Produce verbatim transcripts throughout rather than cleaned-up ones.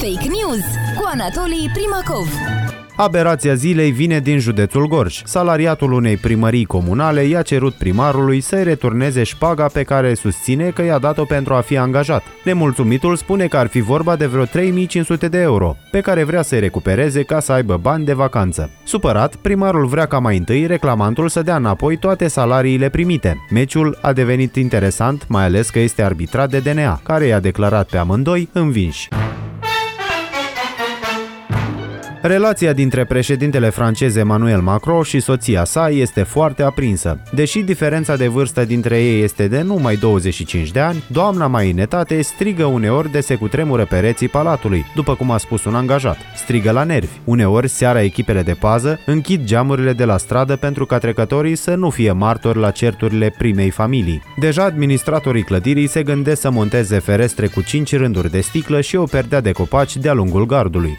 Fake News cu Anatolii Primacov. Aberația zilei vine din județul Gorj. Salariatul unei primării comunale i-a cerut primarului să-i returneze șpaga pe care susține că i-a dat-o pentru a fi angajat. Nemulțumitul spune că ar fi vorba de vreo trei mii cinci sute de euro, pe care vrea să-i recupereze ca să aibă bani de vacanță. Supărat, primarul vrea ca mai întâi reclamantul să dea înapoi toate salariile primite. Meciul a devenit interesant, mai ales că este arbitrat de D N A, care i-a declarat pe amândoi învinși. Relația dintre președintele francez Emmanuel Macron și soția sa este foarte aprinsă. Deși diferența de vârstă dintre ei este de numai douăzeci și cinci de ani, doamna mai în etate strigă uneori de se cutremură pereții palatului, după cum a spus un angajat. Strigă la nervi. Uneori, seara, echipele de pază închid geamurile de la stradă pentru ca trecătorii să nu fie martori la certurile primei familii. Deja administratorii clădirii se gândesc să monteze ferestre cu cinci rânduri de sticlă și o perdea de copaci de-a lungul gardului.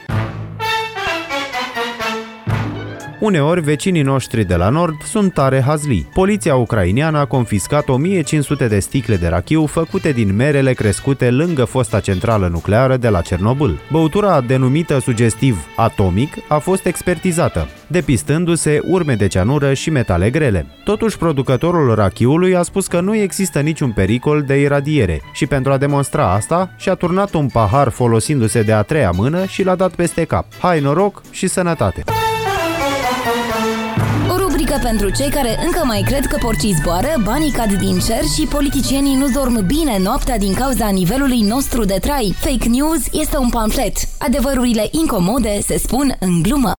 Uneori, vecinii noștri de la nord sunt tare hazlii. Poliția ucraineană a confiscat o mie cinci sute de sticle de rachiu făcute din merele crescute lângă fosta centrală nucleară de la Cernobâl. Băutura, denumită sugestiv atomic, a fost expertizată, depistându-se urme de cianură și metale grele. Totuși, producătorul rachiului a spus că nu există niciun pericol de iradiere și pentru a demonstra asta, și-a turnat un pahar folosindu-se de a treia mână și l-a dat peste cap. Hai noroc și sănătate! O rubrică pentru cei care încă mai cred că porcii zboară, banii cad din cer și politicienii nu dorm bine noaptea din cauza nivelului nostru de trai. Fake News este un pamflet. Adevărurile incomode se spun în glumă.